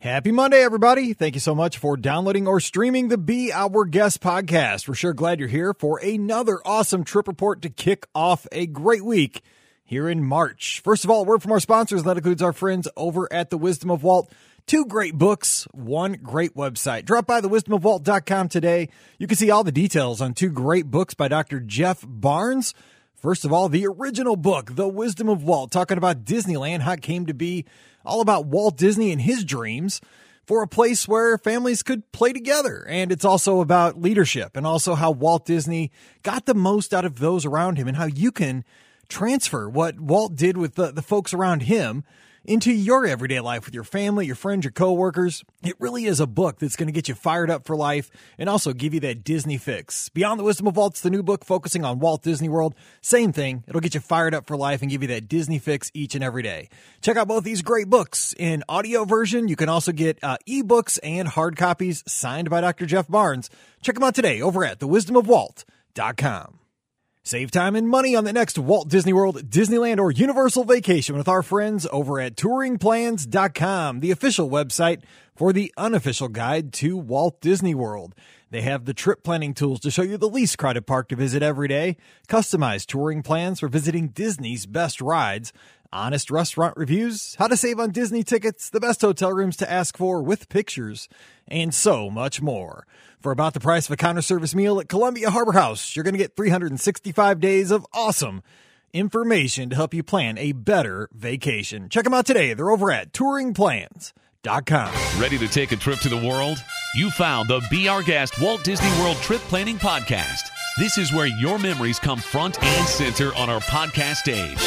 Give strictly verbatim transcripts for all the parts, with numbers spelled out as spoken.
Happy Monday, everybody. Thank you so much for downloading or streaming the Be Our Guest podcast. We're sure glad you're here for another awesome trip report to kick off a great week here in March. First of all, a word from our sponsors. That includes our friends over at The Wisdom of Walt. Two great books, one great website. Drop by the wisdom of walt dot com today. You can see all the details on two great books by Doctor Jeff Barnes. First of all, the original book, The Wisdom of Walt, talking about Disneyland, how it came to be, all about Walt Disney and his dreams for a place where families could play together. And it's also about leadership and also how Walt Disney got the most out of those around him and how you can transfer what Walt did with the, the folks around him into your everyday life with your family, your friends, your coworkers. It really is a book that's going to get you fired up for life and also give you that Disney fix. Beyond the Wisdom of Walt's the new book focusing on Walt Disney World. Same thing. It'll get you fired up for life and give you that Disney fix each and every day. Check out both these great books in audio version. You can also get uh, ebooks and hard copies signed by Doctor Jeff Barnes. Check them out today over at the wisdom of walt dot com. Save time and money on the next Walt Disney World, Disneyland, or Universal vacation with our friends over at touring plans dot com, the official website for the unofficial guide to Walt Disney World. They have the trip planning tools to show you the least crowded park to visit every day, customized touring plans for visiting Disney's best rides, honest restaurant reviews, how to save on Disney tickets, the best hotel rooms to ask for with pictures, and so much more. For about the price of a counter service meal at Columbia Harbor House, you're going to get three hundred sixty-five days of awesome information to help you plan a better vacation. Check them out today. They're over at touring plans dot com. Ready to take a trip to the world? You found the Be Our Guest Walt Disney World Trip Planning Podcast. This is where your memories come front and center on our podcast stage.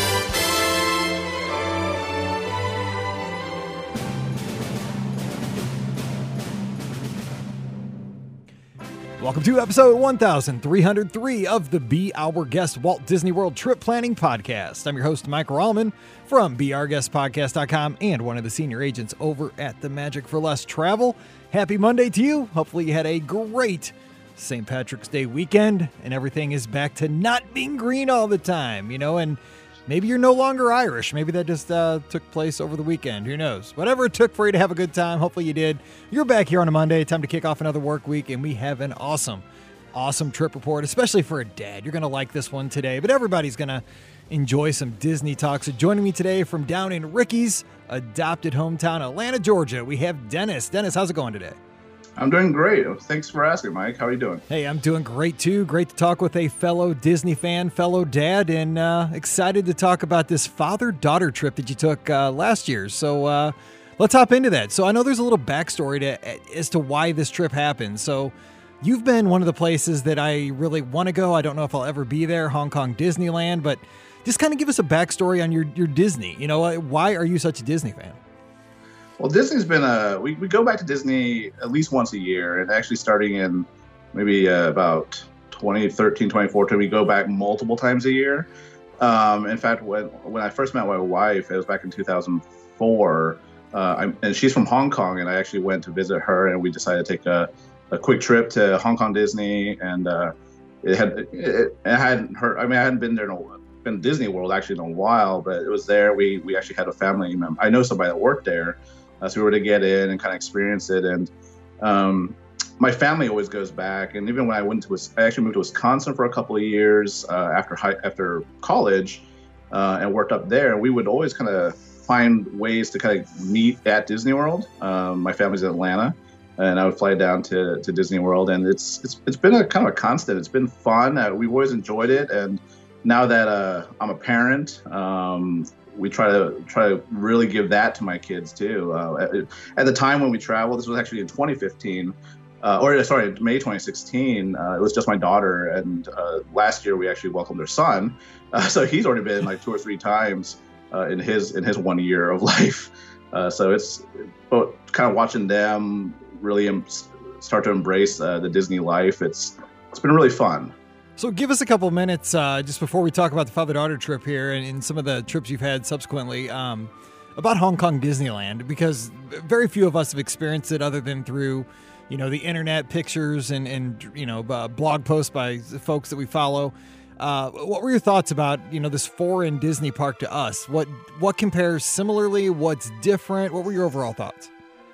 Welcome to episode one thousand three hundred three of the Be Our Guest Walt Disney World Trip Planning Podcast. I'm your host, Mike Rallman from be our guest podcast dot com and one of the senior agents over at the Magic for Less Travel. Happy Monday to you. Hopefully you had a great Saint Patrick's Day weekend and everything is back to not being green all the time, you know, and maybe you're no longer Irish. Maybe that just uh, took place over the weekend. Who knows? Whatever it took for you to have a good time, hopefully you did. You're back here on a Monday. Time to kick off another work week, and we have an awesome, awesome trip report, especially for a dad. You're going to like this one today, but everybody's going to enjoy some Disney talk. So joining me today from down in Ricky's adopted hometown, Atlanta, Georgia, we have Dennis. Dennis, how's it going today? I'm doing great. Thanks for asking, Mike. How are you doing? Hey, I'm doing great, too. Great to talk with a fellow Disney fan, fellow dad, and uh, excited to talk about this father-daughter trip that you took uh, last year. So uh, let's hop into that. So I know there's a little backstory to as to why this trip happened. So you've been one of the places that I really want to go. I don't know if I'll ever be there, Hong Kong Disneyland, but just kind of give us a backstory on your, your Disney. You know, why are you such a Disney fan? Well, Disney's been a, we, we go back to Disney at least once a year, and actually starting in maybe uh, about twenty thirteen, twenty fourteen, we go back multiple times a year. Um, in fact, when when I first met my wife, it was back in two thousand four, uh, I'm, and she's from Hong Kong, and I actually went to visit her, and we decided to take a, a quick trip to Hong Kong Disney, and uh, it had it, it hadn't hurt. I mean, I hadn't been there in a, been Disney World actually in a while, but it was there. We we actually had a family member. I know somebody that worked there. Uh, so we were to get in and kind of experience it. And um, my family always goes back. And even when I went to, I actually moved to Wisconsin for a couple of years uh, after high, after college uh, and worked up there. And we would always kind of find ways to kind of meet at Disney World. Um, my family's in Atlanta, and I would fly down to, to Disney World. And it's it's it's been a kind of a constant. It's been fun. Uh, we've always enjoyed it. And now that uh, I'm a parent, um, we try to try to really give that to my kids too. Uh, at, at the time when we traveled, this was actually in twenty fifteen, uh, or sorry, May twenty sixteen. Uh, it was just my daughter, and uh, last year we actually welcomed her son. Uh, so he's already been like two or three times uh, in his in his one year of life. Uh, so it's kind of watching them really em- start to embrace uh, the Disney life. It's it's been really fun. So give us a couple minutes uh, just before we talk about the father-daughter trip here and, and some of the trips you've had subsequently um, about Hong Kong Disneyland, because very few of us have experienced it other than through, you know, the internet pictures and, and you know, uh, blog posts by folks that we follow. Uh, what were your thoughts about, you know, this foreign Disney park to us? What what compares similarly? What's different? What were your overall thoughts?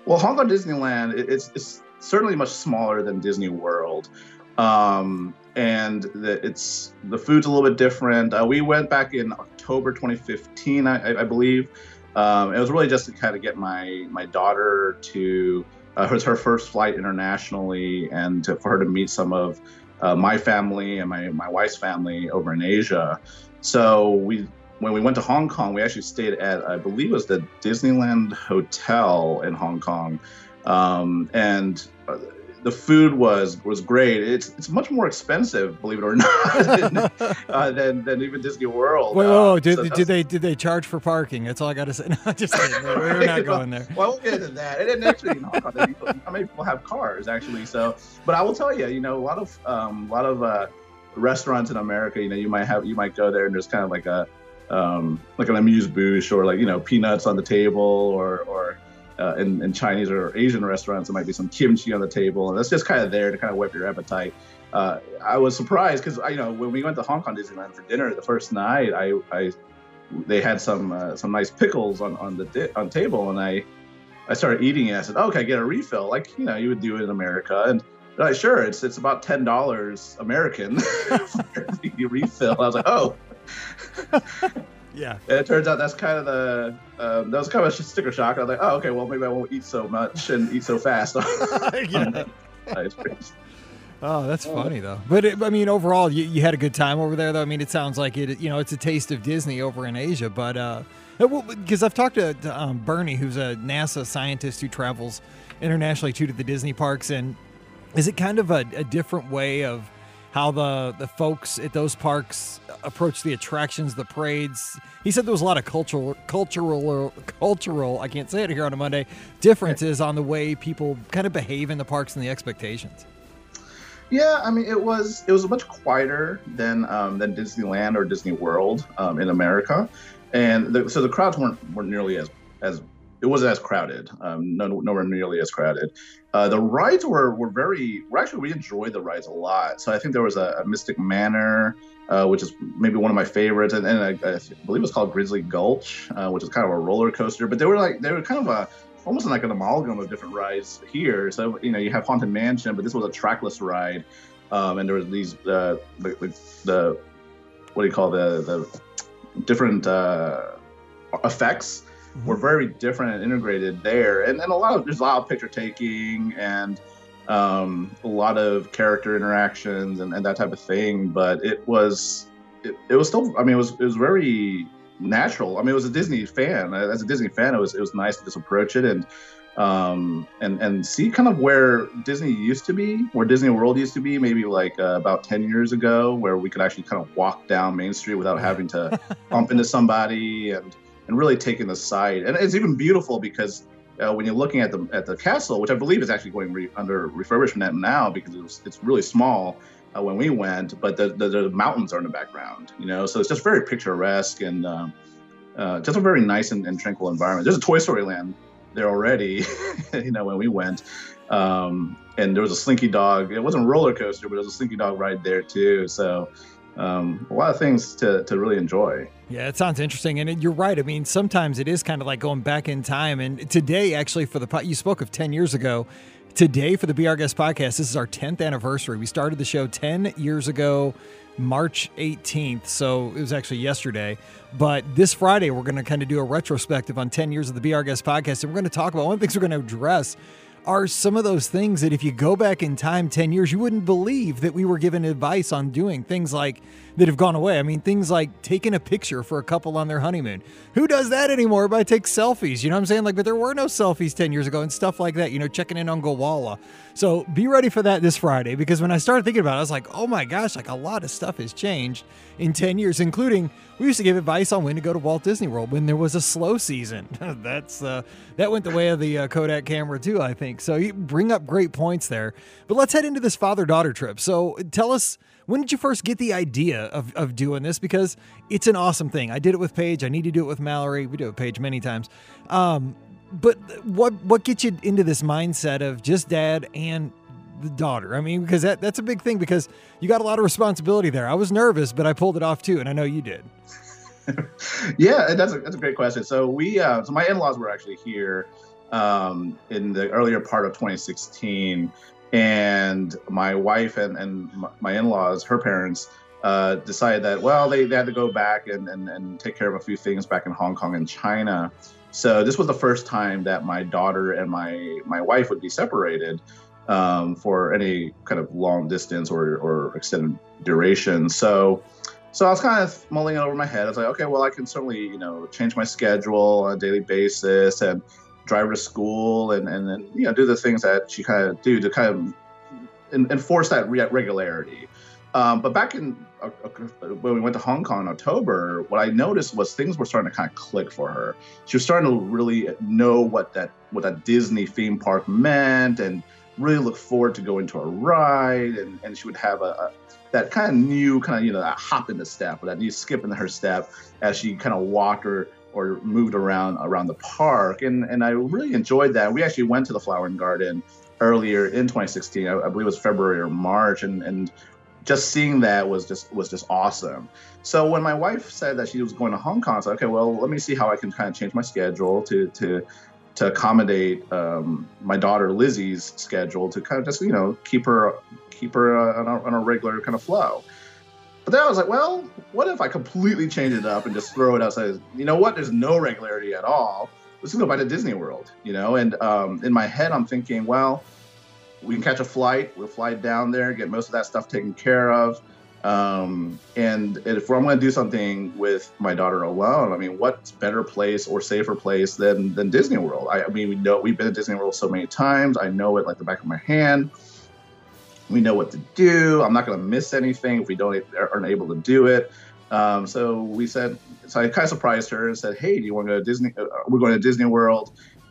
Well, Hong Kong Disneyland, it, it's, it's certainly much smaller than Disney World. Um, and the, it's the food's a little bit different. Uh, we went back in October twenty fifteen, I, I believe. Um, it was really just to kind of get my my daughter to, uh, it was her first flight internationally, and to, for her to meet some of uh, my family and my, my wife's family over in Asia. So we, when we went to Hong Kong, we actually stayed at, I believe it was the Disneyland Hotel in Hong Kong. Um, and uh, the food was was great. It's it's much more expensive, believe it or not, than, uh, than than even Disney World. Wait, whoa, uh, did, so did they did they charge for parking? That's all I got to say. No, just kidding. We're not going there. Well, we'll get into that. And actually, in Hong Kong, people, how many people have cars actually? So, but I will tell you, you know, a lot of um, a lot of uh, restaurants in America, you know, you might have you might go there and there's kind of like a um, like an amuse bouche, or like, you know, peanuts on the table, or or Uh, in, in Chinese or Asian restaurants, there might be some kimchi on the table, and that's just kind of there to kind of whet your appetite. Uh, I was surprised because, you know, when we went to Hong Kong Disneyland for dinner the first night, I, I they had some uh, some nice pickles on on the di- on table, and I I started eating it. I said, "Oh, can I get a refill?" Like, you know, you would do it in America, and they're like, "Sure, it's it's about ten dollars American for the refill." I was like, "Oh." Yeah. And it turns out that's kind of the, um, that was kind of a sticker shock. I was like, oh, okay, well, maybe I won't eat so much and eat so fast. Yeah. Nice. Oh, that's funny, though. But, it, I mean, overall, you, you had a good time over there, though. I mean, it sounds like it, you know, it's a taste of Disney over in Asia. But, uh, because I've talked to, to um, Bernie, who's a NASA scientist who travels internationally, too, to the Disney parks. And is it kind of a, a different way of how the, the folks at those parks approach the attractions, the parades? He said there was a lot of cultural, cultural, cultural, I can't say it here on a Monday, differences on the way people kind of behave in the parks and the expectations. Yeah, I mean, it was it was much quieter than um, than Disneyland or Disney World um, in America, and the, so the crowds weren't weren't nearly as as it wasn't as crowded, um, no, nowhere nearly as crowded. Uh, the rides were were very, well, actually, we enjoyed the rides a lot. So I think there was a, a Mystic Manor, uh, which is maybe one of my favorites, and, and I, I believe it was called Grizzly Gulch, uh, which is kind of a roller coaster. But they were like, they were kind of a, almost like an amalgam of different rides here. So, you know, you have Haunted Mansion, but this was a trackless ride. Um, and there was these, uh, the, the, the, what do you call the, the different uh, effects were very different and integrated there, and and a lot of there's a lot of picture taking and um, a lot of character interactions and, and that type of thing. But it was it, it was still, I mean, it was it was very natural. I mean, it was a Disney fan. As a Disney fan, it was it was nice to just approach it and um, and and see kind of where Disney used to be, where Disney World used to be, maybe like uh, about ten years ago, where we could actually kind of walk down Main Street without having to bump into somebody, and and really taking the site. And it's even beautiful because uh, when you're looking at the at the castle, which I believe is actually going re- under refurbishment now because it was, it's really small uh, when we went, but the, the the mountains are in the background, you know, so it's just very picturesque and uh, uh, just a very nice and, and tranquil environment. There's a Toy Story Land there already, you know, when we went. Um, and there was a Slinky Dog. It wasn't a roller coaster, but there was a Slinky Dog ride there too. So um, a lot of things to, to really enjoy. Yeah, it sounds interesting. And you're right. I mean, sometimes it is kind of like going back in time. And today, actually, for the, you spoke of ten years ago. Today, for the Be Our Guest podcast, this is our tenth anniversary. We started the show ten years ago, March eighteenth. So it was actually yesterday. But this Friday, we're going to kind of do a retrospective on ten years of the Be Our Guest podcast. And we're going to talk about one of the things we're going to address are some of those things that if you go back in time ten years, you wouldn't believe that we were given advice on doing things like that have gone away. I mean, things like taking a picture for a couple on their honeymoon. Who does that anymore? But I take selfies, you know what I'm saying? Like, but there were no selfies ten years ago and stuff like that, you know, checking in on Gowalla. So be ready for that this Friday, because when I started thinking about it, I was like, oh my gosh, like a lot of stuff has changed in ten years, including we used to give advice on when to go to Walt Disney World when there was a slow season. That's uh, that went the way of the uh, Kodak camera too, I think. So you bring up great points there. But let's head into this father-daughter trip. So tell us, when did you first get the idea of, of doing this? Because it's an awesome thing. I did it with Paige. I need to do it with Mallory. We do it with Paige many times. Um, but what what gets you into this mindset of just dad and the daughter? I mean, because that, that's a big thing, because you got a lot of responsibility there. I was nervous, but I pulled it off too, and I know you did. Yeah, that's a, that's a great question. So we, uh, so my in-laws were actually here um, in the earlier part of twenty sixteen. And my wife and, and my in-laws, her parents, uh, decided that, well, they, they had to go back and, and, and take care of a few things back in Hong Kong and China. So this was the first time that my daughter and my, my wife would be separated um, for any kind of long distance or, or extended duration. So so I was kind of mulling it over my head. I was like, okay, well, I can certainly, you know, change my schedule on a daily basis and drive her to school and, and then, you know, do the things that she kind of do to kind of enforce that re- regularity. Um, but back in uh, when we went to Hong Kong in October, what I noticed was things were starting to kind of click for her. She was starting to really know what that what that Disney theme park meant and really look forward to going to a ride. And, and she would have a, a that kind of new kind of, you know, that hop in the step or that new skip in her step as she kind of walked or or moved around around the park. And and I really enjoyed that. We actually went to the Flower and Garden earlier in twenty sixteen. I, I believe it was February or March. And, and just seeing that was just was just awesome. So when my wife said that she was going to Hong Kong, I said, okay, well, let me see how I can kind of change my schedule to to to accommodate um, my daughter Lizzie's schedule to kind of just, you know, keep her keep her uh, on, a, on a regular kind of flow. But then I was like, well, what if I completely change it up and just throw it outside? You know what? There's no regularity at all. Let's go back to Disney World, you know? And um, in my head, I'm thinking, well, we can catch a flight. We'll fly down there, get most of that stuff taken care of. Um, and if I'm going to do something with my daughter alone, I mean, what's better place or safer place than than Disney World? I, I mean, we know we've been to Disney World so many times. I know it like the back of my hand. We know what to do. I'm not going to miss anything if we don't aren't able to do it. Um, so we said, so I kind of surprised her and said, "Hey, do you want to go to Disney? Uh, we're going to Disney World,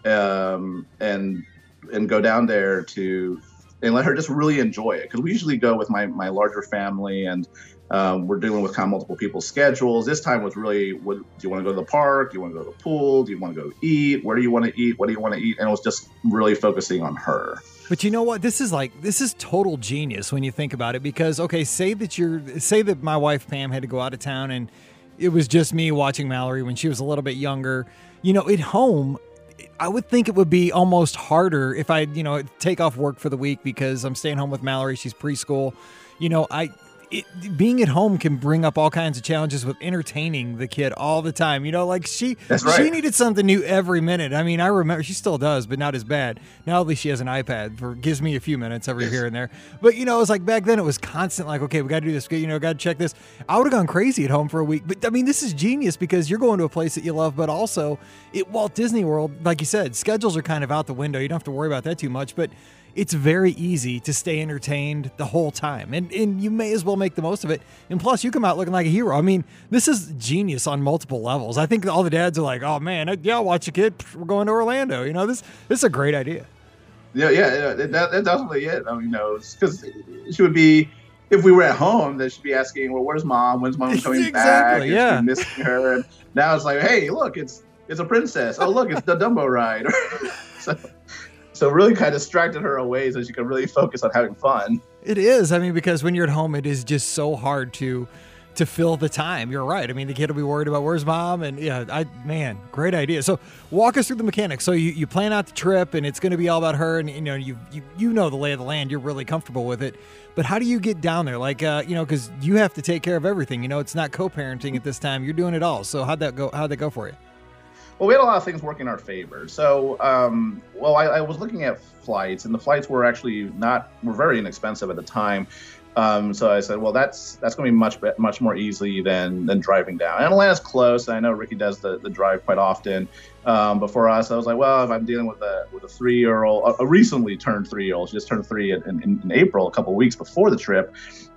um, and and go down there to." And let her just really enjoy it. Because we usually go with my, my larger family and um, we're dealing with kind of multiple people's schedules. This time was really, what, do you want to go to the park? Do you want to go to the pool? Do you want to go eat? Where do you want to eat? What do you want to eat? And it was just really focusing on her. But you know what? This is like, this is total genius when you think about it. Because, okay, say that you're, say that my wife Pam had to go out of town and it was just me watching Mallory when she was a little bit younger. You know, at home, I would think it would be almost harder if I, you know, take off work for the week because I'm staying home with Mallory. She's preschool. You know, I it, being at home can bring up all kinds of challenges with entertaining the kid all the time. You know, like she That's right. she needed something new every minute. I mean, I remember she still does, but not as bad. Now at least she has an iPad for gives me a few minutes every here and there. But you know, it was like back then it was constant. Like, okay, we got to do this. You know, got to check this. I would have gone crazy at home for a week. But I mean, this is genius because you're going to a place that you love, but also at Walt Disney World, like you said, schedules are kind of out the window. You don't have to worry about that too much, but it's very easy to stay entertained the whole time. And and you may as well make the most of it. And plus, you come out looking like a hero. I mean, this is genius on multiple levels. I think all the dads are like, oh, man, yeah, I'll watch a kid. We're going to Orlando. You know, this this is a great idea. Yeah, yeah, that, that's definitely it. I mean, you know, because she would be, if we were at home, then she'd be asking, well, where's mom? When's mom coming exactly, back? And yeah. she'd be missing her. And now it's like, hey, look, it's it's a princess. Oh, look, it's the Dumbo ride. so, So really kind of distracted her away so she could really focus on having fun. It is. I mean, because when you're at home, it is just so hard to to fill the time. You're right. I mean, the kid will be worried about where's mom. And yeah, I man, great idea. So walk us through the mechanics. So you, you plan out the trip and it's going to be all about her. And, you know, you, you you know the lay of the land. You're really comfortable with it. But how do you get down there? Like, uh, you know, because you have to take care of everything. You know, it's not co-parenting at this time. You're doing it all. So how'd that go? How'd that go for you? Well, we had a lot of things working in our favor. So, um, well, I, I was looking at flights, and the flights were actually not were very inexpensive at the time. Um, so I said, well, that's that's going to be much much more easy than than driving down. And Atlanta's close. And I know Ricky does the, the drive quite often. Um, but for us, I was like, well, if I'm dealing with a with a three year old, a recently turned three year old, she just turned three in, in, in April, a couple of weeks before the trip.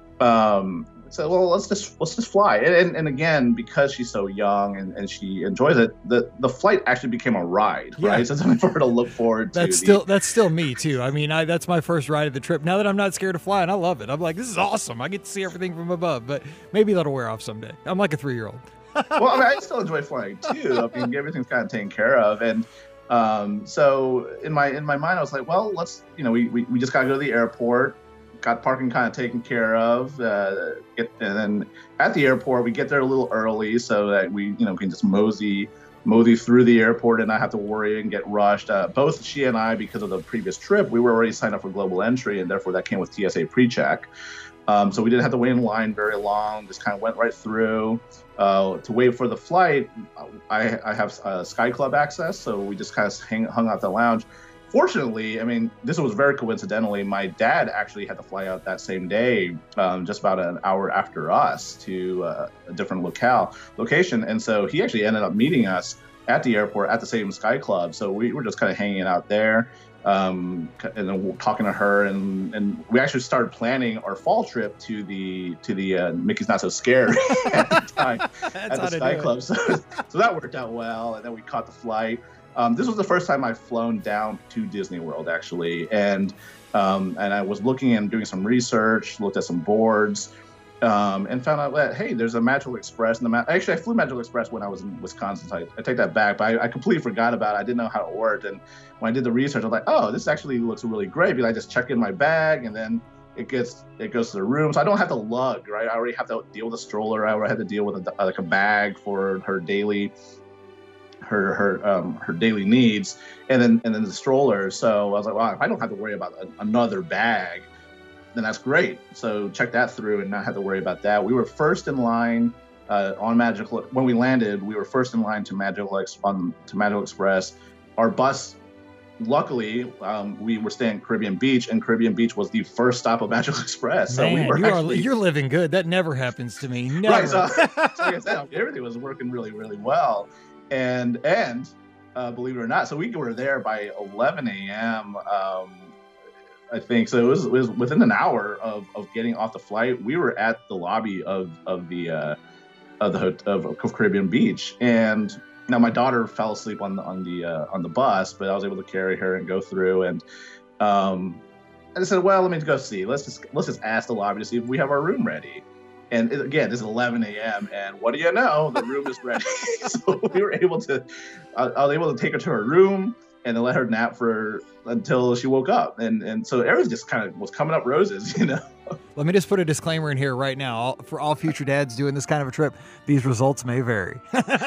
Um, So well, let's just let's just fly. And, and and again, because she's so young and, and she enjoys it, the, the flight actually became a ride, yeah. right? So something for her to look forward to. That's the, still that's still me too. I mean, I that's my first ride of the trip. Now that I'm not scared of flying, I love it. I'm like, this is awesome. I get to see everything from above. But maybe that'll wear off someday. I'm like a three year old. Well, I mean, I still enjoy flying too. I mean, everything's kind of taken care of, and um, so in my in my mind, I was like, well, let's you know, we we, we just gotta go to the airport. Got parking kind of taken care of, uh, get, and then at the airport we get there a little early so that we, you know, can just mosey, Mosey through the airport and not have to worry and get rushed. Uh, both she and I, because of the previous trip, we were already signed up for global entry, and therefore that came with T S A pre-check. Um, so we didn't have to wait in line very long, just kind of went right through. Uh, to wait for the flight, I, I have uh, Sky Club access, so we just kind of hang, hung out the lounge. Fortunately, I mean, this was very coincidentally, my dad actually had to fly out that same day, um, just about an hour after us, to uh, a different locale location. And so he actually ended up meeting us at the airport at the same Sky Club. So we were just kind of hanging out there. Um, and then talking to her, and, and we actually started planning our fall trip to the to the uh, Mickey's Not So Scary at the time at the Sky Club. So, so that worked out well, and then we caught the flight. Um, this was the first time I've flown down to Disney World, actually, and um, and I was looking and doing some research, looked at some boards, um, and found out that, hey, there's a Magical Express. In the Ma- actually, I flew Magical Express when I was in Wisconsin, so I, I take that back, but I, I completely forgot about it. I didn't know how it worked, and when I did the research, I was like, oh, this actually looks really great, because I just check in my bag, and then it gets it goes to the room, so I don't have to lug, right? I already have to deal with a stroller. I already have to deal with a, like a bag for her daily her her um, her daily needs, and then and then the stroller. So I was like, wow, if I don't have to worry about a, another bag, then that's great. So check that through and not have to worry about that. We were first in line uh, on Magical when we landed. We were first in line to Magical Ex- on to Magical Express. Our bus, luckily, um, we were staying at Caribbean Beach, and Caribbean Beach was the first stop of Magical Express. So Man, we were you actually, are, you're living good. That never happens to me. Never. Right. So, so like I said, everything was working really, really well. And and uh, believe it or not, so we were there by eleven a.m. Um, I think so. It was, it was within an hour of, of getting off the flight. We were at the lobby of of the uh, of the of, of Caribbean Beach, and now my daughter fell asleep on the on the uh, on the bus, but I was able to carry her and go through. And um, I said, well, let me go see. Let's just let's just ask the lobby to see if we have our room ready. And again, this is eleven a.m. and what do you know? The room is ready. So we were able to, uh, I was able to take her to her room and then let her nap for until she woke up. And and so everything just kind of was coming up roses, you know. Let me just put a disclaimer in here right now. All, for all future dads doing this kind of a trip, these results may vary.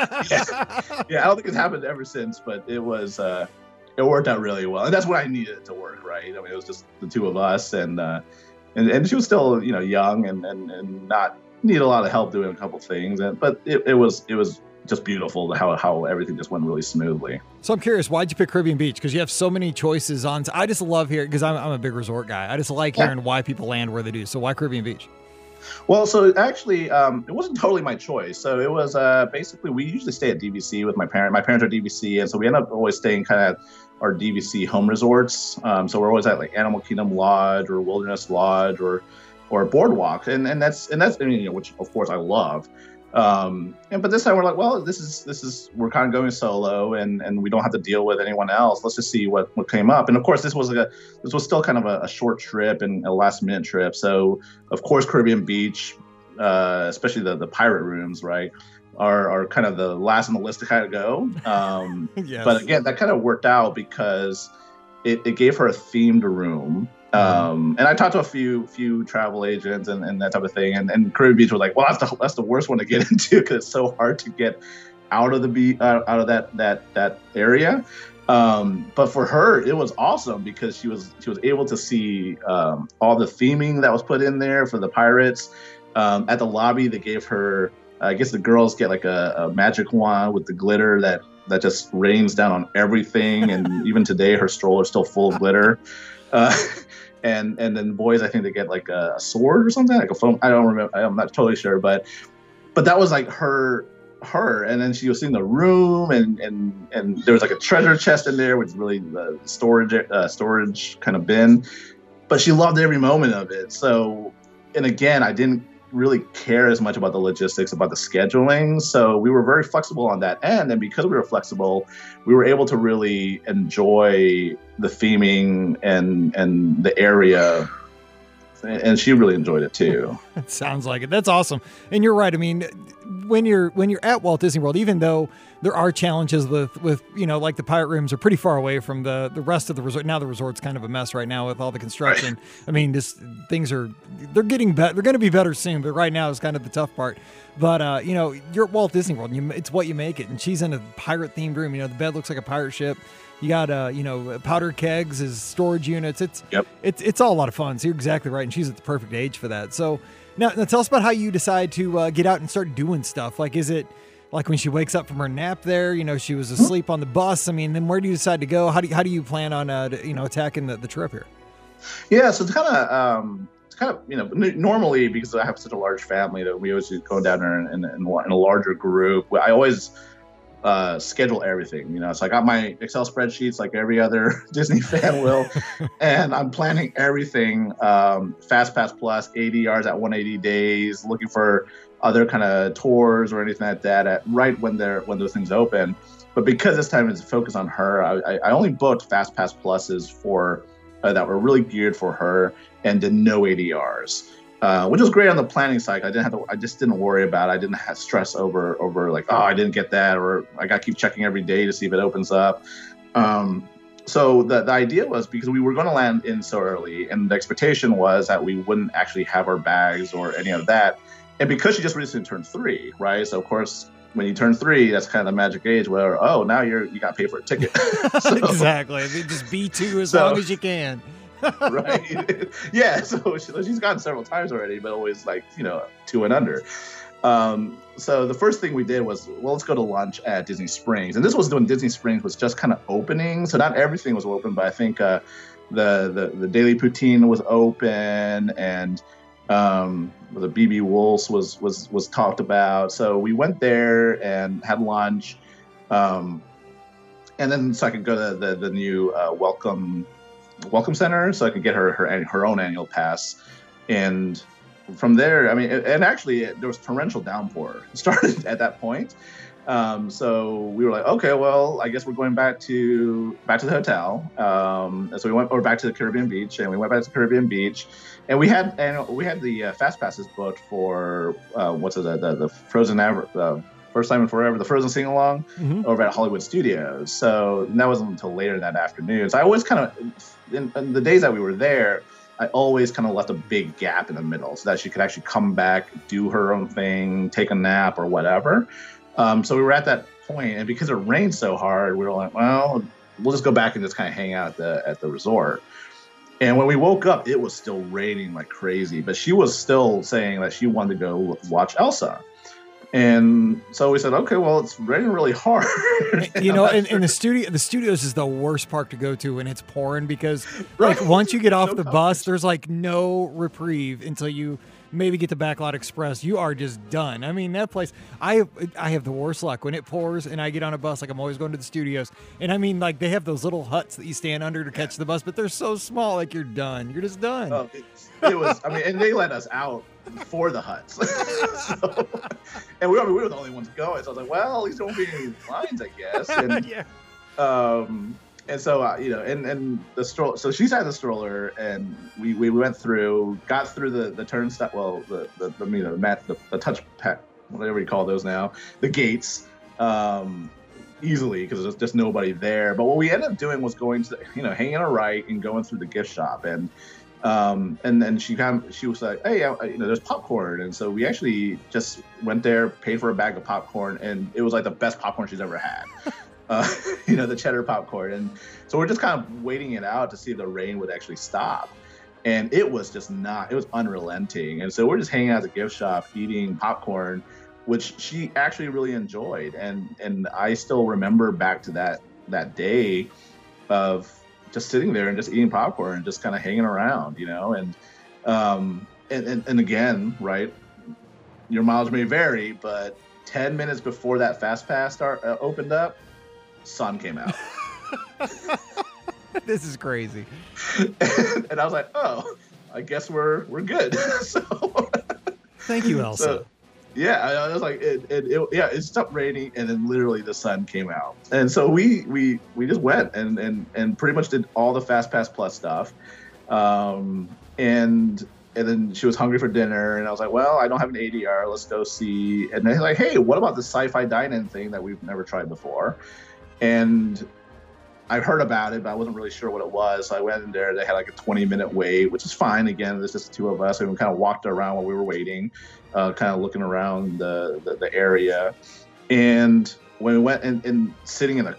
yeah. yeah, I don't think it's happened ever since, but it was, uh, it worked out really well. And that's what I needed it to work, right? I mean, it was just the two of us, and uh, And, and she was still, you know, young and, and, and not need a lot of help doing a couple things. And, but it, it was it was just beautiful how how everything just went really smoothly. So I'm curious, why'd you pick Caribbean Beach? Because you have so many choices on. I just love hearing, because I'm, I'm a big resort guy. I just like hearing yeah. why people land where they do. So why Caribbean Beach? Well, so actually, um, it wasn't totally my choice. So it was uh, basically, we usually stay at D V C with my parents. My parents are D V C, and so we end up always staying kind of our D V C home resorts. Um, so we're always at like Animal Kingdom Lodge or Wilderness Lodge or or Boardwalk, and and that's and that's I mean, you know, which of course I love. Um, and but this time we're like, well, this is this is we're kind of going solo, and and we don't have to deal with anyone else. Let's just see what what came up. And of course, this was like a this was still kind of a, a short trip and a last minute trip. So of course, Caribbean Beach, uh, especially the the pirate rooms, right, are are kind of the last on the list to kind of go. Um, yes. But again, that kind of worked out because it, it gave her a themed room. Um, and I talked to a few few travel agents and, and that type of thing, and, and Caribbean Beach was like, well, that's the that's the worst one to get into because it's so hard to get out of the beach, uh, out of that that that area. Um, but for her, it was awesome because she was she was able to see um, all the theming that was put in there for the pirates. Um, at the lobby, they gave her, I guess the girls get like a, a magic wand with the glitter that that just rains down on everything, and even today, her stroller is still full of glitter. Uh, and and then boys, I think they get like a, a sword or something, like a foam. I don't remember. I'm not totally sure, but but that was like her her. And then she was seeing the room, and and and there was like a treasure chest in there, which is really the storage uh, storage kind of bin. But she loved every moment of it. So, and again, I didn't really care as much about the logistics, about the scheduling. So we were very flexible on that end. And because we were flexible, we were able to really enjoy the theming and and the area. And she really enjoyed it too. It sounds like it. That's awesome. And you're right. I mean, when you're when you're at Walt Disney World, even though there are challenges with, with, you know, like the pirate rooms are pretty far away from the, the rest of the resort. Now the resort's kind of a mess right now with all the construction. Right. I mean, just things are, they're getting better. They're going to be better soon, but right now is kind of the tough part. But, uh, you know, you're at Walt Disney World and you, it's what you make it. And she's in a pirate themed room. You know, the bed looks like a pirate ship. You got, uh, you know, powder kegs as storage units. It's, yep. it's, it's all a lot of fun. So you're exactly right. And she's at the perfect age for that. So now, now tell us about how you decide to uh, get out and start doing stuff. Like, is it like when she wakes up from her nap there, you know, she was asleep mm-hmm. on the bus. I mean, then where do you decide to go? How do you, how do you plan on, uh, you know, attacking the, the trip here? Yeah. So it's kind of, um, it's kind of, you know, n- normally because I have such a large family that we always go down there in, in, in a larger group. I always, uh schedule everything, you know, so I got my Excel spreadsheets like every other Disney fan will, and I'm planning everything, um Fast Pass Plus, A D Rs at one hundred eighty days, looking for other kind of tours or anything like that at right when they're when those things open. But because this time is focused on her, I, I only booked Fast Pass Pluses for uh, that were really geared for her and did no A D Rs. Uh, which was great on the planning side. I didn't have to. I just didn't worry about it. I didn't have stress over over like, oh, I didn't get that, or I got to keep checking every day to see if it opens up. Um, so the the idea was, because we were going to land in so early, and the expectation was that we wouldn't actually have our bags or any of that. And because she just recently turned three, right? So of course, when you turn three, that's kind of the magic age where, oh, now you're you got to pay for a ticket. So, exactly. I mean, just be two as so, long as you can. Right. Yeah. So she, she's gotten several times already, but always like, you know, two and under. Um, so the first thing we did was, well, let's go to lunch at Disney Springs. And this was when Disney Springs was just kind of opening. So not everything was open, but I think uh, the, the, the Daily Poutine was open, and um, the B B Wolf's was, was, was talked about. So we went there and had lunch. Um, and then so I could go to the, the new uh, welcome Welcome Center, so I could get her her her own annual pass. And from there, I mean, and actually there was torrential downpour started at that point. Um, so we were like, okay, well, I guess we're going back to back to the hotel. Um, and so we went or back to the Caribbean Beach, and we went back to Caribbean Beach, and we had and we had the uh, fast passes booked for uh, what's it the the, the Frozen Ever the First Time in Forever, the Frozen sing along mm-hmm. over at Hollywood Studios. So that wasn't until later that afternoon. So I always kind of in, in the days that we were there, I always kind of left a big gap in the middle so that she could actually come back, do her own thing, take a nap or whatever. Um, so we were at that point, and because it rained so hard, we were like, well, we'll just go back and just kind of hang out at the at the resort. And when we woke up, it was still raining like crazy, but she was still saying that she wanted to go watch Elsa. And so we said, okay, well, it's raining really hard. You know, and, and the studio, the studios is the worst park to go to when it's pouring, because right. like once you get off no the coverage. bus, there's like no reprieve until you maybe get to Backlot Express. You are just done. I mean, that place, I I have the worst luck when it pours and I get on a bus. Like I'm always going to the studios, and I mean, like they have those little huts that you stand under to catch the bus, but they're so small, like you're done. You're just done. Oh, it, it was. I mean, and they let us out for the huts. So, and we were, we were the only ones going. So I was like, well, at least there won't be any lines, I guess. And, yeah. Um, and so, uh, you know, and, and the stroller, so she's had the stroller, and we, we went through, got through the, the turnstile, well, the, the, the, you know, the mat, the, the touch pad, whatever you call those now, the gates, um, easily, because there's just nobody there. But what we ended up doing was going to, you know, hanging a right and going through the gift shop. And, Um, and then she kind of, she was like, hey, I, you know, there's popcorn. And so we actually just went there, paid for a bag of popcorn, and it was like the best popcorn she's ever had. uh, you know, the cheddar popcorn. And so we're just kind of waiting it out to see if the rain would actually stop. And it was just not, it was unrelenting. And so we're just hanging out at the gift shop, eating popcorn, which she actually really enjoyed. And, and I still remember back to that, that day of just sitting there and just eating popcorn and just kind of hanging around, you know, and, um, and, and, and again, right, your mileage may vary, but ten minutes before that Fast Pass start, uh, opened up, sun came out. This is crazy. And, and I was like, oh, I guess we're, we're good. So thank you, Elsa. So, yeah, I was like, it, it, it, yeah, it stopped raining, and then literally the sun came out, and so we we we just went and and and pretty much did all the Fast Pass Plus stuff, um, and and then she was hungry for dinner, and I was like, well, I don't have an A D R. Let's go see. And they're like, hey, what about the sci-fi dine-in thing that we've never tried before? And I've heard about it, but I wasn't really sure what it was. So I went in there. They had like a twenty minute wait, which is fine. Again, there's just the two of us. And we kind of walked around while we were waiting, uh, kind of looking around the, the, the area. And when we went and, and sitting in a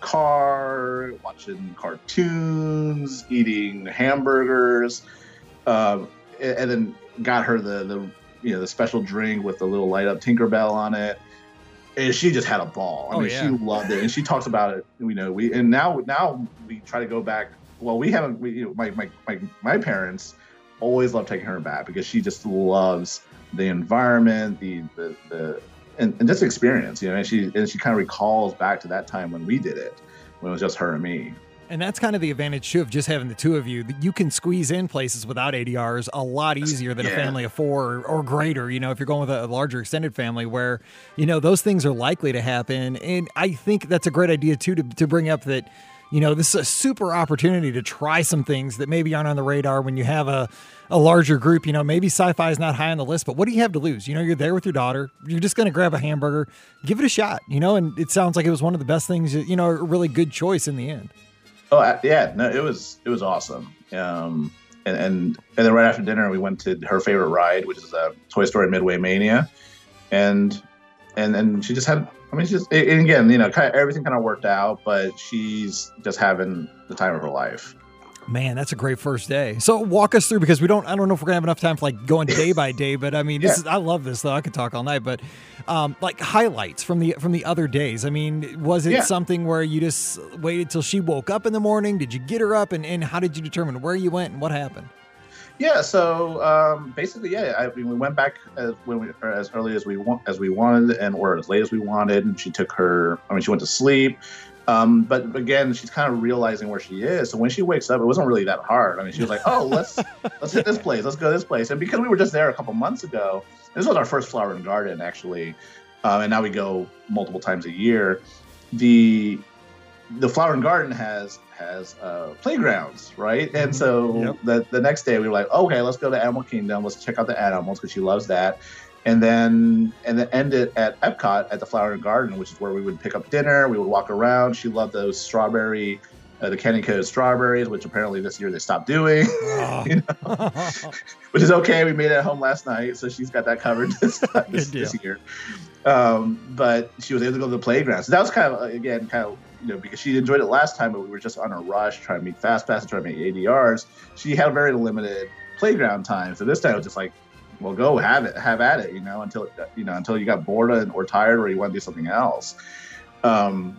car, watching cartoons, eating hamburgers, um, and, and then got her the, the, you know, the special drink with the little light up Tinkerbell on it. And she just had a ball. I oh, mean, yeah. she loved it, and she talks about it. You know, we and now now we try to go back. Well, we haven't. We, you know, my, my my my parents always love taking her back because she just loves the environment, the the, the and, and just the experience. You know, and she and she kind of recalls back to that time when we did it, when it was just her and me. And that's kind of the advantage, too, of just having the two of you. You can squeeze in places without A D Rs a lot easier than yeah. a family of four or, or greater, you know, if you're going with a larger extended family where, you know, those things are likely to happen. And I think that's a great idea, too, to, to bring up that, you know, this is a super opportunity to try some things that maybe aren't on the radar when you have a, a larger group. You know, maybe sci-fi is not high on the list, but what do you have to lose? You know, you're there with your daughter. You're just going to grab a hamburger, give it a shot, you know, and it sounds like it was one of the best things, you know, a really good choice in the end. Oh yeah, no, it was it was awesome. Um, and, and and then right after dinner, we went to her favorite ride, which is uh, Toy Story Midway Mania, and and and she just had. I mean, she just and again, you know, kind of everything kind of worked out, but she's just having the time of her life. Man, that's a great first day. So walk us through, because we don't, I don't know if we're gonna have enough time for like going day by day, but I mean, this yeah. is, I love this though. I could talk all night, but um, like highlights from the, from the other days. I mean, was it yeah. something where you just waited till she woke up in the morning? Did you get her up, and, and how did you determine where you went and what happened? Yeah. So um, basically, yeah, I mean, we went back as when we, or as early as we want, as we wanted, and or as late as we wanted. And she took her, I mean, she went to sleep. Um, but again, she's kind of realizing where she is. So when she wakes up, it wasn't really that hard. I mean, she was like, "Oh, let's let's hit this place. Let's go to this place." And because we were just there a couple months ago, this was our first flower and garden actually, um, and now we go multiple times a year. The the flower and garden has has uh, playgrounds, right? And so yep. the the next day we were like, "Okay, let's go to Animal Kingdom. Let's check out the animals," because she loves that. And then and then end it at Epcot at the Flower and Garden, which is where we would pick up dinner. We would walk around. She loved those strawberry, uh, the candy coated strawberries, which apparently this year they stopped doing, oh. you know? Which is okay. We made it at home last night, so she's got that covered this, this, this year. Um, but she was able to go to the playground. So that was kind of, again, kind of, you know, because she enjoyed it last time, but we were just on a rush trying to meet Fast Pass and trying to make A D Rs. She had a very limited playground time. So this time it was just like, well, go have it, have at it, you know, until, you know, until you got bored or tired or you want to do something else. Um,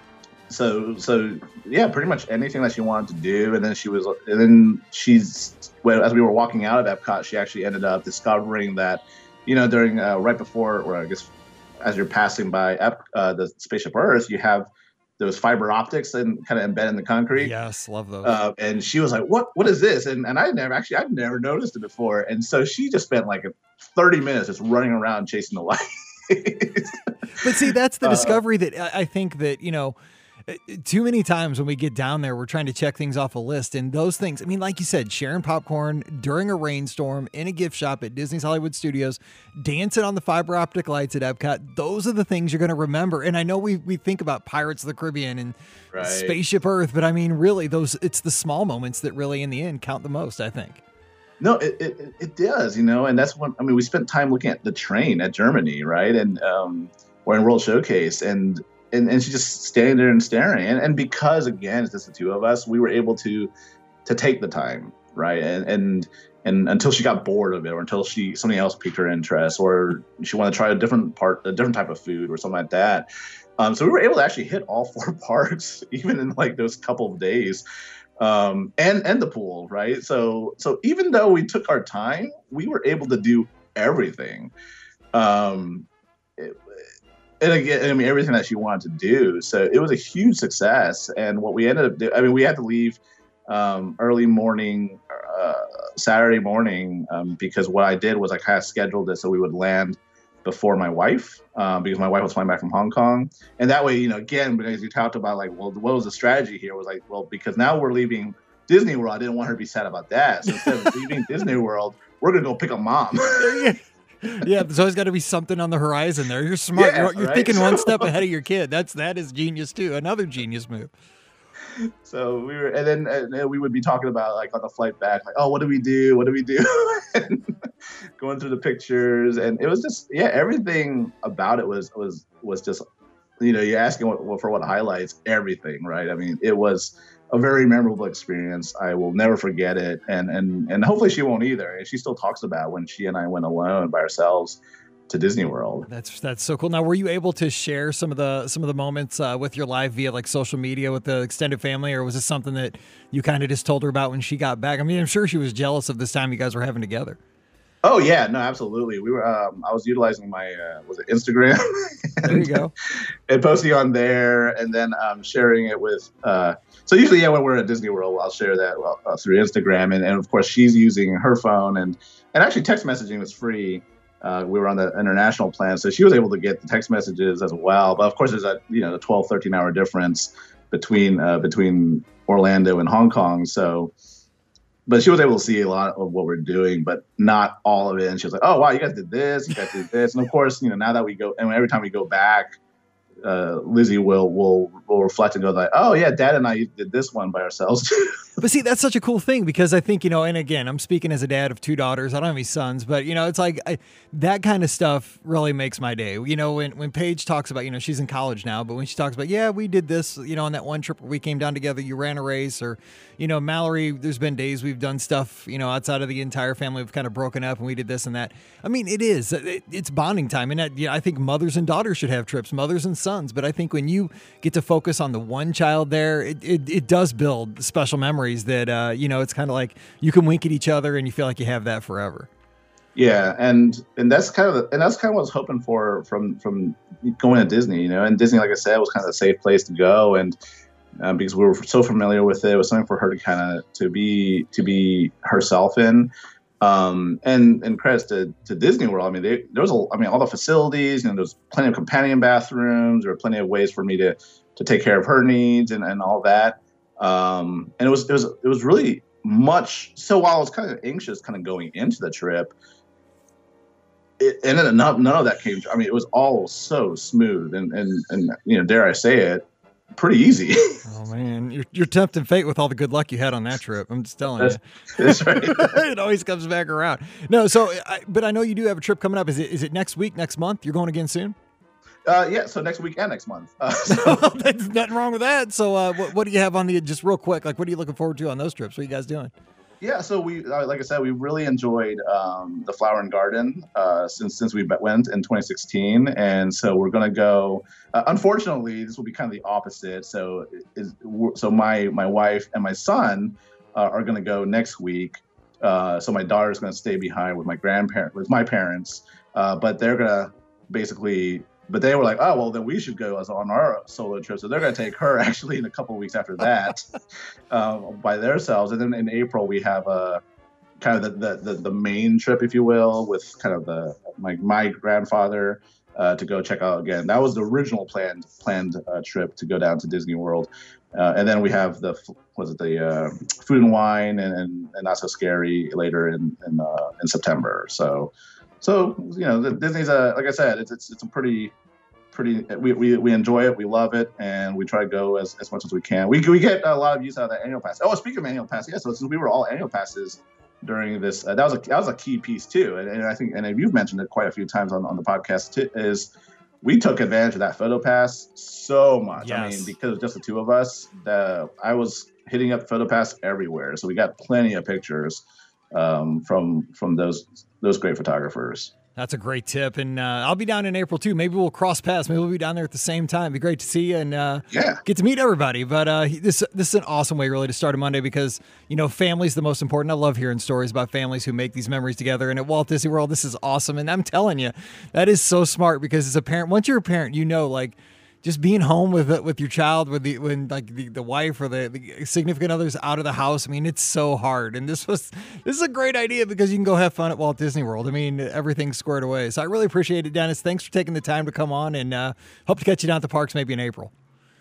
so, so yeah, pretty much anything that she wanted to do. And then she was, and then she's, well, as we were walking out of Epcot, she actually ended up discovering that, you know, during, uh, right before, or I guess as you're passing by Ep, uh, the Spaceship Earth, you have those fiber optics and kind of embedded in the concrete. Yes, love those. Uh, and she was like, "What? What is this?" And and I never actually I've never noticed it before. And so she just spent like thirty minutes just running around chasing the light. But see, that's the uh, discovery that I think that, you know, too many times when we get down there, we're trying to check things off a list, and those things, I mean, like you said, sharing popcorn during a rainstorm in a gift shop at Disney's Hollywood Studios, dancing on the fiber optic lights at Epcot, those are the things you're going to remember. And I know we we think about Pirates of the Caribbean and right. Spaceship Earth, but I mean, really, those it's the small moments that really, in the end, count the most, I think. No, it, it, it does, you know, and that's when, I mean, we spent time looking at the train at Germany, right? And um, we're in World Showcase, and And, and she's just standing there and staring. And, and because, again, it's just the two of us, we were able to to take the time, right? And and and until she got bored of it, or until she something else piqued her interest, or she wanted to try a different part, a different type of food, or something like that. Um, so we were able to actually hit all four parks, even in like those couple of days, um, and and the pool, right? So so even though we took our time, we were able to do everything. Um, it, And again, I mean, everything that she wanted to do. So it was a huge success. And what we ended up doing, I mean, we had to leave um, early morning, uh, Saturday morning, um, because what I did was I kind of scheduled it so we would land before my wife, um, because my wife was flying back from Hong Kong. And that way, you know, again, because you talked about like, well, what was the strategy here? It was like, well, because now we're leaving Disney World, I didn't want her to be sad about that. So instead of leaving Disney World, we're gonna go pick up mom. Yeah, there's always got to be something on the horizon there. You're smart. Yeah, you're you're right? thinking one step ahead of your kid. That's that is genius too. Another genius move. So we were, and then, and then we would be talking about like on the flight back, like, oh, what do we do? What do we do? And going through the pictures, and it was just, yeah, everything about it was was was just, you know, you're asking what, for what highlights everything, right? I mean, it was a very memorable experience. I will never forget it, and and and hopefully she won't either. And she still talks about when she and I went alone by ourselves to Disney World. That's that's so cool. Now, were you able to share some of the some of the moments uh, with your live via like social media with the extended family, or was this something that you kind of just told her about when she got back? I mean, I'm sure she was jealous of this time you guys were having together. Oh yeah, no, absolutely. We were. Um, I was utilizing my uh, was it Instagram? and, There you go. And posting on there, and then um, sharing it with. Uh, so usually, yeah, when we're at Disney World, I'll share that well, uh, through Instagram, and, and of course, she's using her phone, and and actually, text messaging was free. Uh, we were on the international plan, so she was able to get the text messages as well. But of course, there's a you know a twelve, thirteen hour difference between uh, between Orlando and Hong Kong. So. But she was able to see a lot of what we're doing, but not all of it. And she was like, "Oh wow, you guys did this, you guys did this." And of course, you know, now that we go, and every time we go back, uh, Lizzie will will will reflect and go like, "Oh yeah, Dad and I did this one by ourselves too." But see, that's such a cool thing because I think, you know, and again, I'm speaking as a dad of two daughters. I don't have any sons, but, you know, it's like I, that kind of stuff really makes my day. You know, when, when Paige talks about, you know, she's in college now, but when she talks about, yeah, we did this, you know, on that one trip where we came down together, you ran a race, or, you know, Mallory, there's been days we've done stuff, you know, outside of the entire family. We've kind of broken up and we did this and that. I mean, it is. It, it's bonding time. And that, you know, I think mothers and daughters should have trips, mothers and sons. But I think when you get to focus on the one child there, it, it, it does build special memories that, uh, you know, it's kind of like you can wink at each other and you feel like you have that forever. Yeah, and and that's kind of the, and that's kind of what I was hoping for from from going to Disney, you know. And Disney, like I said, was kind of a safe place to go, and um, because we were so familiar with it, it was something for her to kind of to be to be herself in. Um, and and credits to, to Disney World. I mean, they, there was a, I mean, all the facilities, you know, there's plenty of companion bathrooms. There were plenty of ways for me to to take care of her needs and, and all that. Um, and it was, it was, it was really much. So while I was kind of anxious, kind of going into the trip, it, and then none, none of that came. I mean, it was all so smooth and, and, and, you know, dare I say it, pretty easy. Oh man, you're, you're tempting fate with all the good luck you had on that trip. I'm just telling that's, you. That's right. It always comes back around. No, so, I, but I know you do have a trip coming up. Is it, is it next week, next month? You're going again soon? Uh, yeah, so next week and next month. Uh, so. There's nothing wrong with that. So uh, what, what do you have on the, just real quick, like what are you looking forward to on those trips? What are you guys doing? Yeah, so we, uh, like I said, we really enjoyed um, the Flower and Garden uh, since since we went in twenty sixteen, and so we're gonna go. Uh, unfortunately, this will be kind of the opposite. So, is, so my my wife and my son uh, are gonna go next week. Uh, so my daughter's gonna stay behind with my grandparent, with my parents, uh, but they're gonna basically. But they were like, oh, well, then we should go as on our solo trip. So they're going to take her actually in a couple of weeks after that uh, by themselves. And then in April, we have a kind of the, the, the, the main trip, if you will, with kind of the my, my grandfather uh, to go check out again. That was the original planned planned uh, trip to go down to Disney World. Uh, and then we have the, was it the uh, Food and Wine and, and, and Not So Scary later in in, uh, in September. So, so you know, the, Disney's a, like I said, it's it's it's a pretty pretty we, we we enjoy it, we love it, and we try to go as, as much as we can. We we get a lot of use out of that annual pass. Oh, speaking of annual pass, yeah, so since we were all annual passes during this, uh, that was a that was a key piece too, and, and I think and you've mentioned it quite a few times on, on the podcast too, is we took advantage of that photo pass so much. Yes. I mean, because just the two of us, the I was hitting up photo pass everywhere, so we got plenty of pictures um, from from those those great photographers. That's a great tip. And uh, I'll be down in April too. Maybe we'll cross paths. Maybe we'll be down there at the same time. It'd be great to see you and uh, yeah. get to meet everybody. But uh, this this is an awesome way really to start a Monday because, you know, family's the most important. I love hearing stories about families who make these memories together. And at Walt Disney World, this is awesome. And I'm telling you, that is so smart because as a parent, once you're a parent, you know, like, just being home with with your child, with the when like the, the wife or the, the significant others out of the house. I mean, it's so hard. And this was this is a great idea because you can go have fun at Walt Disney World. I mean, everything's squared away. So I really appreciate it, Dennis. Thanks for taking the time to come on, and uh, hope to catch you down at the parks maybe in April.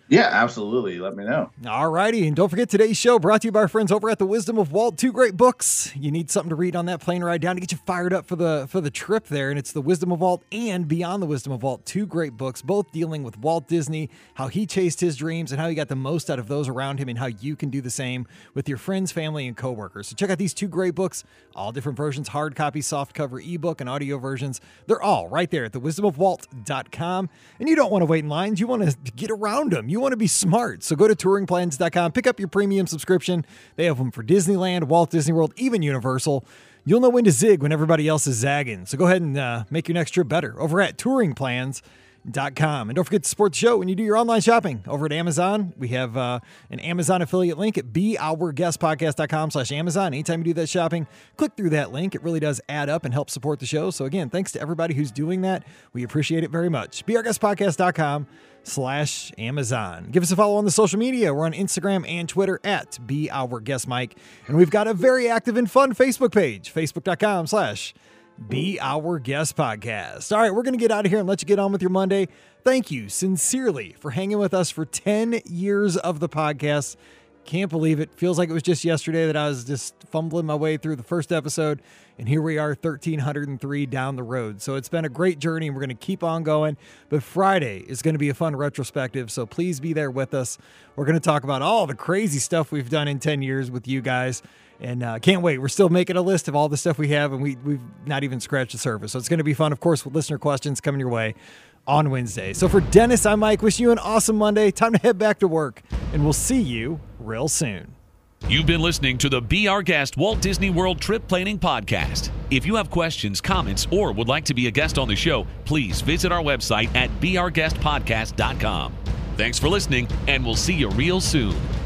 Yeah, absolutely. Let me know. All righty. And don't forget, today's show brought to you by our friends over at The Wisdom of Walt. Two great books. You need something to read on that plane ride down to get you fired up for the for the trip there. And it's The Wisdom of Walt and Beyond the Wisdom of Walt. Two great books, both dealing with Walt Disney, how he chased his dreams and how he got the most out of those around him, and how you can do the same with your friends, family, and coworkers. So check out these two great books, all different versions, hard copy, soft cover, ebook, and audio versions. They're all right there at the wisdom of walt dot com. And you don't want to wait in lines. You want to get around them. You want to be smart. So go to touring plans dot com, pick up your premium subscription. They have them for Disneyland, Walt Disney World, even Universal. You'll know when to zig when everybody else is zagging. So go ahead and uh, make your next trip better over at touring plans dot com. And don't forget to support the show when you do your online shopping over at Amazon. We have uh, an Amazon affiliate link at be our guest podcast dot com slash Amazon. Anytime you do that shopping, click through that link. It really does add up and help support the show. So again, thanks to everybody who's doing that. We appreciate it very much. be our guest podcast dot com slash Amazon. Give us a follow on the social media. We're on Instagram and Twitter at Be Our Guest Mike. And we've got a very active and fun Facebook page, facebook dot com slash Be Our Guest Podcast. All right, we're going to get out of here and let you get on with your Monday. Thank you sincerely for hanging with us for ten years of the podcast. Can't believe it. Feels like it was just yesterday that I was just fumbling my way through the first episode, and here we are, one thousand three hundred three down the road. So it's been a great journey, and we're going to keep on going. But Friday is going to be a fun retrospective, so please be there with us. We're going to talk about all the crazy stuff we've done in ten years with you guys, and uh, can't wait. We're still making a list of all the stuff we have, and we, we've not even scratched the surface. So it's going to be fun, of course, with listener questions coming your way on Wednesday. So for Dennis, I'm Mike. Wishing you an awesome Monday. Time to head back to work, and we'll see you real soon. You've been listening to the Be Our Guest Walt Disney World Trip Planning Podcast. If you have questions, comments, or would like to be a guest on the show, please visit our website at be our guest podcast dot com. Thanks for listening, and we'll see you real soon.